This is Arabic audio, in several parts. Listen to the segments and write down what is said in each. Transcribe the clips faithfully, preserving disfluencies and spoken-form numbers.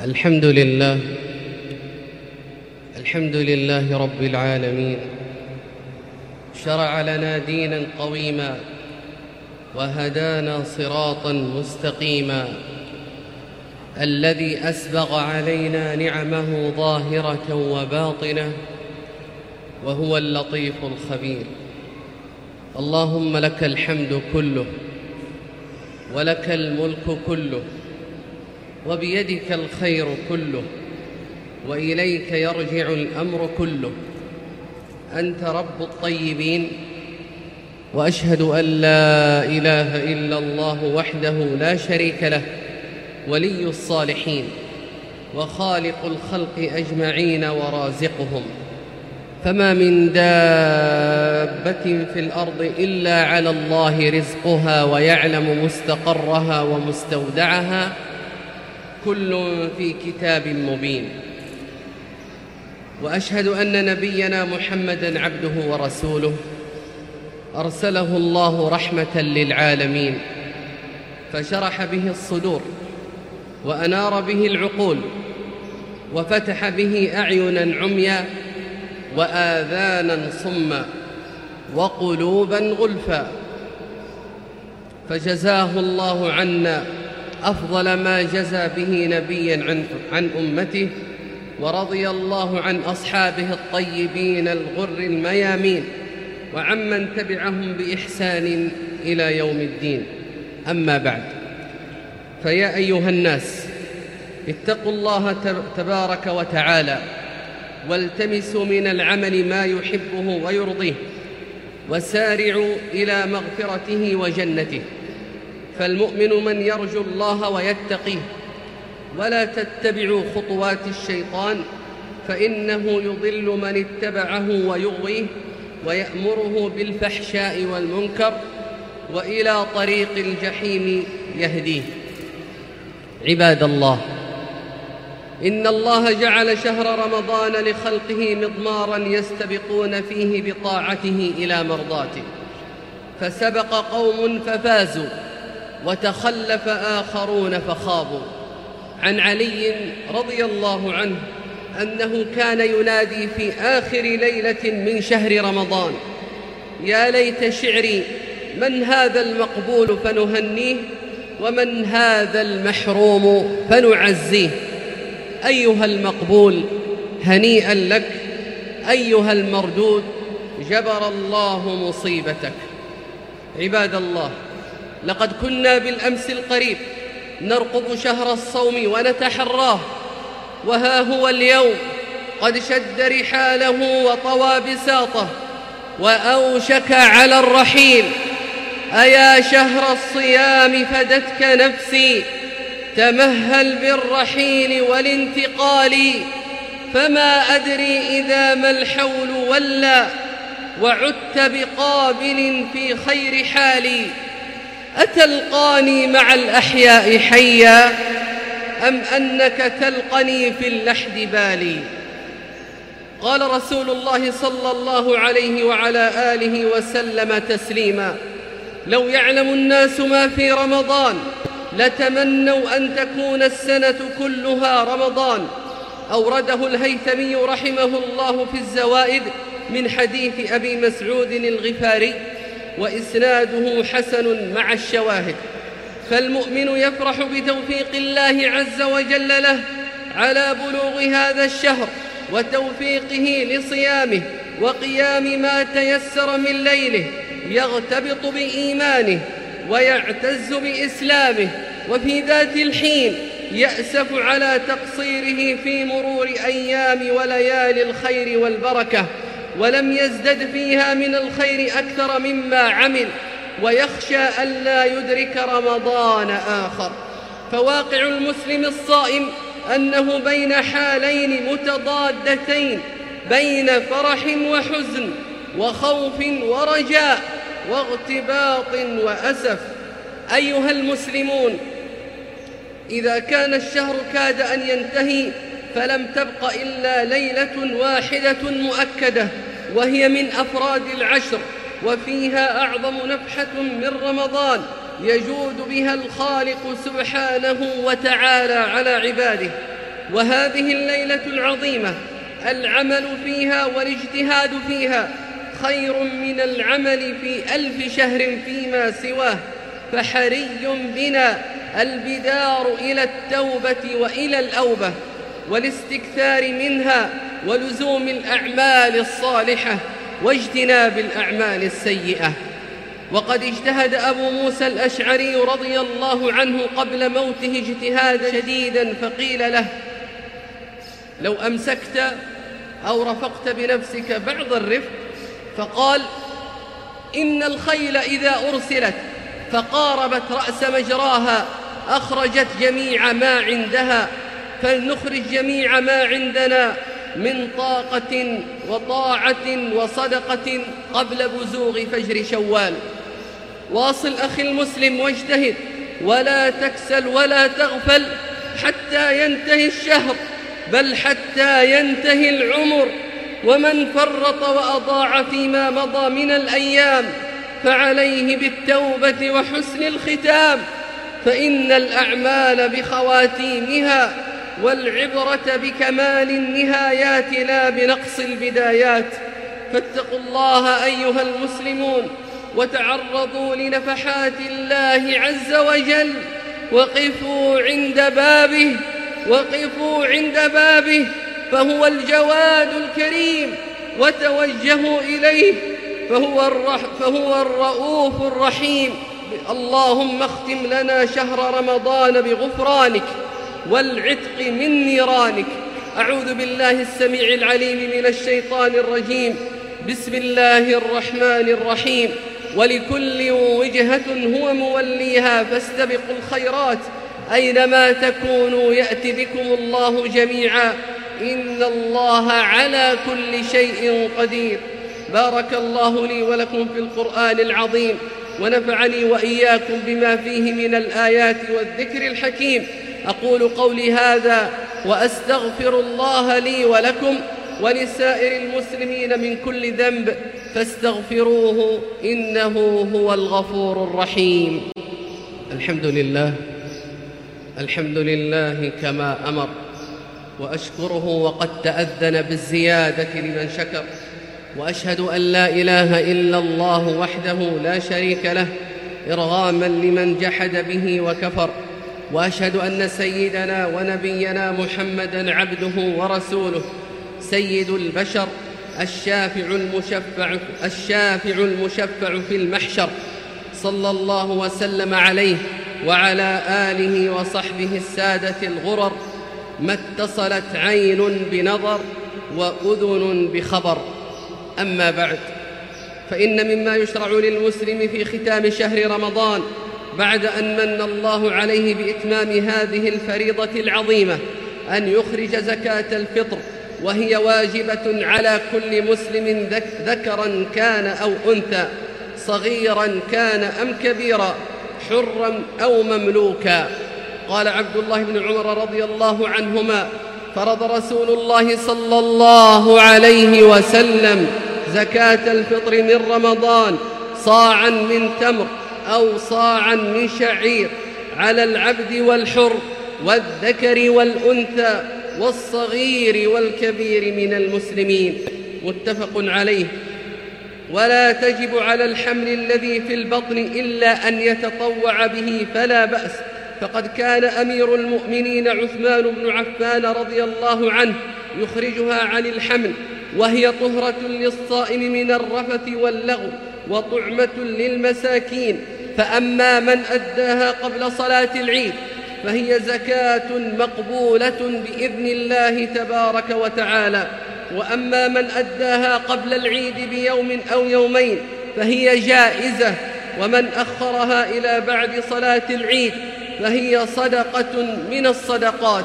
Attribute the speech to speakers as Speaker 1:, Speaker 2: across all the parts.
Speaker 1: الحمد لله الحمد لله رب العالمين. شرع لنا دينا قويما وهدانا صراطا مستقيما، الذي أسبغ علينا نعمه ظاهرة وباطنة، وهو اللطيف الخبير. اللهم لك الحمد كله، ولك الملك كله، وبيدك الخير كله، وإليك يرجع الأمر كله. أنت رب الطيبين، وأشهد أن لا إله إلا الله وحده لا شريك له، ولي الصالحين وخالق الخلق أجمعين ورازقهم. فما من دابة في الأرض إلا على الله رزقها ويعلم مستقرها ومستودعها، كل في كتاب مبين. وأشهد أن نبينا محمدًا عبده ورسوله، أرسله الله رحمة للعالمين، فشرح به الصدور، وأنار به العقول، وفتح به أعينًا عميا، وآذانا صما، وقلوبا غلفا. فجزاه الله عنا أفضل ما جزى به نبيا عن, عن أمته، ورضي الله عن أصحابه الطيبين الغر الميامين، وعمن تبعهم بإحسان إلى يوم الدين. أما بعد، فيا أيها الناس، اتقوا الله تبارك وتعالى، والتمسوا من العمل ما يحبه ويرضيه، وسارعوا إلى مغفرته وجنته. فالمؤمن من يرجو الله ويتقيه، ولا تتبعوا خطوات الشيطان، فإنه يضل من اتبعه ويغويه، ويأمره بالفحشاء والمنكر، وإلى طريق الجحيم يهديه. عباد الله، إن الله جعل شهر رمضان لخلقه مضمارا يستبقون فيه بطاعته إلى مرضاته، فسبق قوم ففازوا، وتخلف آخرون فخابوا. عن علي رضي الله عنه أنه كان ينادي في آخر ليلة من شهر رمضان: يا ليت شعري، من هذا المقبول فنهنيه، ومن هذا المحروم فنعزيه. أيها المقبول، هنيئا لك، أيها المردود، جبر الله مصيبتك. عباد الله، لقد كنا بالأمس القريب نرقب شهر الصوم ونتحراه، وها هو اليوم قد شد رحاله وطوى بساطه، وأوشك على الرحيل. أيا شهر الصيام فدتك نفسي، تمهل بالرحيل والانتقال، فما أدري إذا ما الحول ولى، وعدت بقابل في خير حالي. أتلقاني مع الأحياء حيا، أم أنك تلقني في اللحد بالي؟ قال رسول الله صلى الله عليه وعلى آله وسلم تسليما: لو يعلم الناس ما في رمضان لتمنوا أن تكون السنة كلها رمضان. أورده الهيثمي رحمه الله في الزوائد من حديث أبي مسعود الغفاري، وإسناده حسن مع الشواهد. فالمؤمن يفرح بتوفيق الله عز وجل له على بلوغ هذا الشهر، وتوفيقه لصيامه وقيام ما تيسر من ليله، يغتبط بإيمانه ويعتز بإسلامه، وفي ذات الحين يأسف على تقصيره في مرور أيام وليالي الخير والبركة، ولم يزدد فيها من الخير أكثر مما عمل، ويخشى ألا يدرك رمضان آخر. فواقع المسلم الصائم أنه بين حالين متضادتين، بين فرح وحزن، وخوف ورجاء، واغتباط وأسف. أيها المسلمون، إذا كان الشهر كاد أن ينتهي، فلم تبق إلا ليلة واحدة مؤكدة، وهي من أفراد العشر، وفيها أعظم نفحة من رمضان يجود بها الخالق سبحانه وتعالى على عباده. وهذه الليلة العظيمة العمل فيها والاجتهاد فيها خير من العمل في ألف شهر فيما سواه، فحري بنا البدار إلى التوبة وإلى الأوبة والاستكثار منها ولزوم الأعمال الصالحة واجتناب الأعمال السيئة. وقد اجتهد أبو موسى الأشعري رضي الله عنه قبل موته اجتهادا شديدا، فقيل له: لو أمسكت أو رفقت بنفسك بعض الرفق، فقال: إن الخيل إذا أرسلت فقاربت رأس مجراها أخرجت جميع ما عندها، فلنخرج جميع ما عندنا من طاقة وطاعة وصدقة قبل بزوغ فجر شوال. واصل أخي المسلم واجتهد ولا تكسل ولا تغفل حتى ينتهي الشهر، بل حتى ينتهي العمر. ومن فرط وأضاع فيما مضى من الأيام فعليه بالتوبة وحسن الختام، فإن الأعمال بخواتيمها، والعبرة بكمال النهايات لا بنقص البدايات. فاتقوا الله أيها المسلمون وتعرضوا لنفحات الله عز وجل، وقفوا عند بابه وقفوا عند بابه فهو الجواد الكريم، وتوجهوا إليه فهو, الرح فهو الرؤوف الرحيم. اللهم اختم لنا شهر رمضان بغفرانك والعتق من نيرانك. أعوذ بالله السميع العليم من الشيطان الرجيم. بسم الله الرحمن الرحيم. ولكل وجهة هو موليها فاستبقوا الخيرات، أينما تكونوا يأتي بكم الله جميعا، إن الله على كل شيء قدير. بارك الله لي ولكم في القرآن العظيم، ونفعني وإياكم بما فيه من الآيات والذكر الحكيم. أقول قولي هذا وأستغفر الله لي ولكم ولسائر المسلمين من كل ذنب، فاستغفروه إنه هو الغفور الرحيم. الحمد لله الحمد لله كما أمر، وأشكره وقد تأذن بالزيادة لمن شكر، وأشهد أن لا إله إلا الله وحده لا شريك له إرغاما لمن جحد به وكفر، وأشهد أن سيدنا ونبينا محمدًا عبده ورسوله سيد البشر الشافع المشفع, الشافع المشفع في المحشر، صلى الله وسلم عليه وعلى آله وصحبه السادة الغرر، ما اتصلت عين بنظر وأذن بخبر. أما بعد، فإن مما يشرع للمسلم في ختام شهر رمضان بعد أن من الله عليه بإتمام هذه الفريضة العظيمة أن يخرج زكاة الفطر، وهي واجبة على كل مسلم ذكرا كان أو أنثى، صغيرا كان أم كبيرا، حرا أو مملوكا. قال عبد الله بن عمر رضي الله عنهما: فرض رسول الله صلى الله عليه وسلم زكاة الفطر من رمضان صاعا من تمر أو صاعا من شعير على العبد والحر والذكر والأنثى والصغير والكبير من المسلمين، متفق عليه. ولا تجب على الحمل الذي في البطن إلا أن يتطوع به فلا بأس، فقد كان أمير المؤمنين عثمان بن عفان رضي الله عنه يخرجها عن الحمل، وهي طهرة للصائم من الرفث واللغو وطعمة للمساكين. فأما من أداها قبل صلاة العيد فهي زكاة مقبولة بإذن الله تبارك وتعالى، وأما من أداها قبل العيد بيوم أو يومين فهي جائزة، ومن أخرها إلى بعد صلاة العيد فهي صدقة من الصدقات.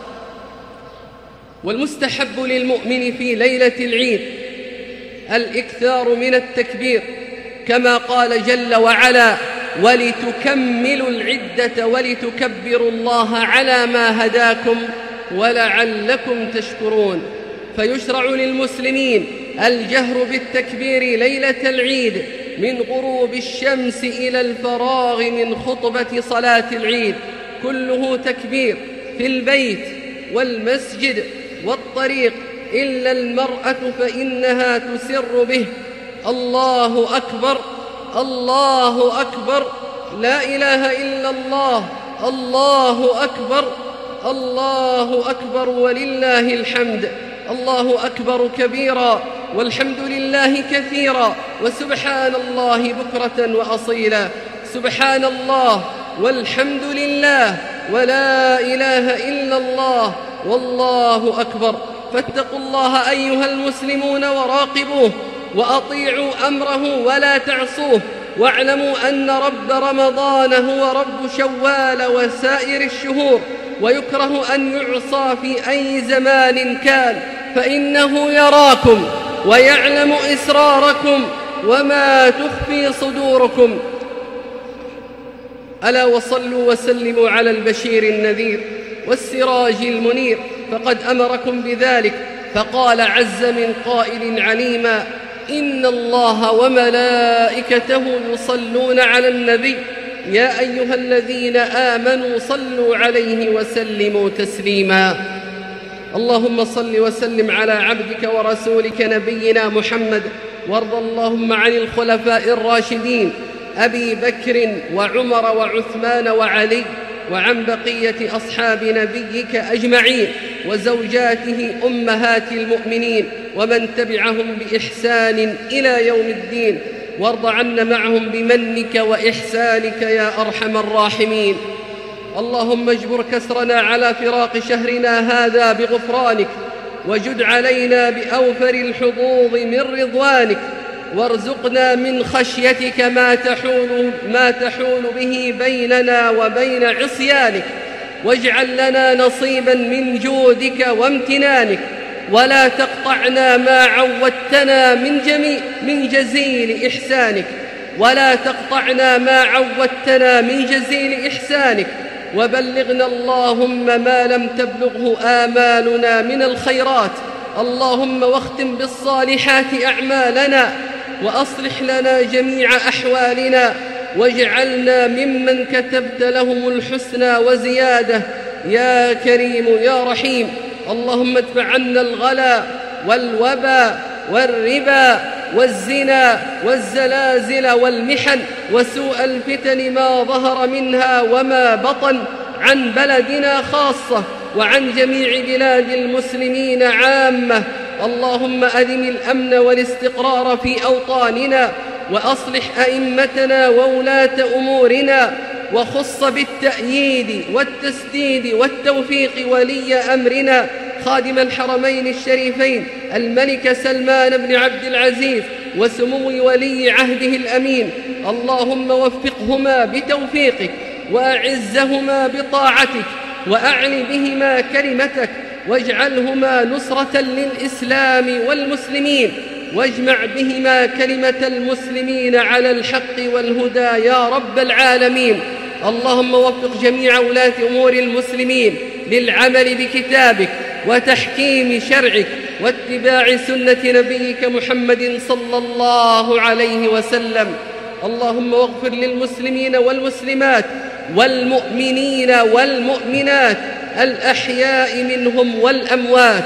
Speaker 1: والمستحب للمؤمن في ليلة العيد الإكثار من التكبير، كما قال جل وعلا: ولتكملوا العدة ولتكبروا الله على ما هداكم ولعلكم تشكرون. فيشرع للمسلمين الجهر بالتكبير ليلة العيد من غروب الشمس إلى الفراغ من خطبة صلاة العيد، كله تكبير، في البيت والمسجد والطريق إلا المرأة فإنها تسر به. الله أكبر، الله أكبر، لا إله إلا الله، الله أكبر، الله أكبر ولله الحمد. الله أكبر كبيرا والحمد لله كثيرا وسبحان الله بكرة وأصيلا. سبحان الله والحمد لله ولا إله إلا الله والله أكبر. فاتقوا الله أيها المسلمون وراقبوه وأطيعوا أمره ولا تعصوه، واعلموا أن رب رمضان هو رب شوال وسائر الشهور، ويكره أن يعصى في أي زمان كان، فإنه يراكم ويعلم إسراركم وما تخفي صدوركم. ألا وصلوا وسلموا على البشير النذير والسراج المنير، فقد أمركم بذلك، فقال عز من قائل عليما: إن الله وملائكته يصلون على النبي يا أيها الذين آمنوا صلوا عليه وسلموا تسليما. اللهم صل وسلم على عبدك ورسولك نبينا محمد، وارض اللهم عن الخلفاء الراشدين أبي بكر وعمر وعثمان وعلي، وعن بقية أصحاب نبيك أجمعين، وزوجاته أمهات المؤمنين، ومن تبعهم بإحسان إلى يوم الدين، وارض عنا معهم بمنك وإحسانك يا أرحم الراحمين. اللهم اجبر كسرنا على فراق شهرنا هذا بغفرانك، وجد علينا بأوفر الحظوظ من رضوانك، وارزقنا من خشيتك ما تحول, ما تحول به بيننا وبين عصيانك، واجعل لنا نصيبا من جودك وامتنانك، ولا تقطعنا ما عودتنا من, جميع من جزيل إحسانك، ولا تقطعنا ما عودتنا من جزيل إحسانك، وبلغنا اللهم ما لم تبلغه آمالنا من الخيرات. اللهم واختم بالصالحات أعمالنا، وأصلح لنا جميع أحوالنا، واجعلنا ممن كتبت لهم الحسنى وزيادة يا كريم يا رحيم. اللهم ادفع عنا الغلا والوبا والربا والزنا والزلازل والمحن وسوء الفتن ما ظهر منها وما بطن عن بلدنا خاصة، وعن جميع بلاد المسلمين عامة. اللهم أدم الأمن والاستقرار في أوطاننا، وأصلح أئمتنا وولاة أمورنا، وخص بالتأييد والتسديد والتوفيق ولي أمرنا خادم الحرمين الشريفين الملك سلمان بن عبد العزيز وسمو ولي عهده الأمين. اللهم وفقهما بتوفيقك، وأعزهما بطاعتك، وأعل بهما كلمتك، واجعلهما نصرة للإسلام والمسلمين، واجمع بهما كلمة المسلمين على الحق والهدى يا رب العالمين. اللهم وفق جميع ولاة أمور المسلمين للعمل بكتابك وتحكيم شرعك واتباع سنة نبيك محمد صلى الله عليه وسلم. اللهم واغفر للمسلمين والمسلمات والمؤمنين والمؤمنات الأحياء منهم والأموات،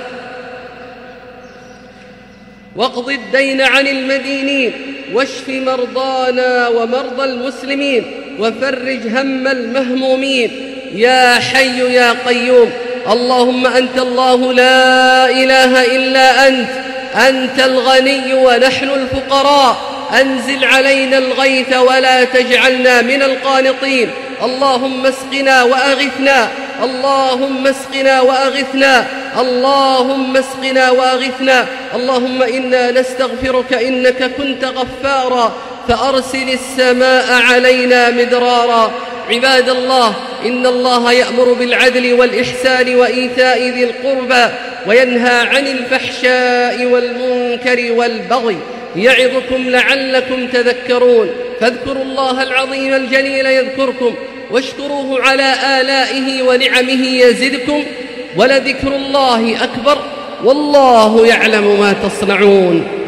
Speaker 1: واقض الدين عن المدينين، واشف مرضانا ومرضى المسلمين، وفرج هم المهمومين يا حي يا قيوم. اللهم أنت الله لا إله إلا أنت، أنت الغني ونحن الفقراء، أنزل علينا الغيث ولا تجعلنا من القانطين. اللهم اسقنا وأغثنا، اللهم اسقنا وأغثنا، اللهم اسقنا وأغثنا. اللهم إنا نستغفرك إنك كنت غفارا، فأرسل السماء علينا مدرارا. عباد الله، إن الله يأمر بالعدل والإحسان وإيتاء ذي القربى، وينهى عن الفحشاء والمنكر والبغي، يعظكم لعلكم تذكرون. فاذكروا الله العظيم الجليل يذكركم، واشكروه على آلائه ونعمه يزدكم، ولذكر الله أكبر، والله يعلم ما تصنعون.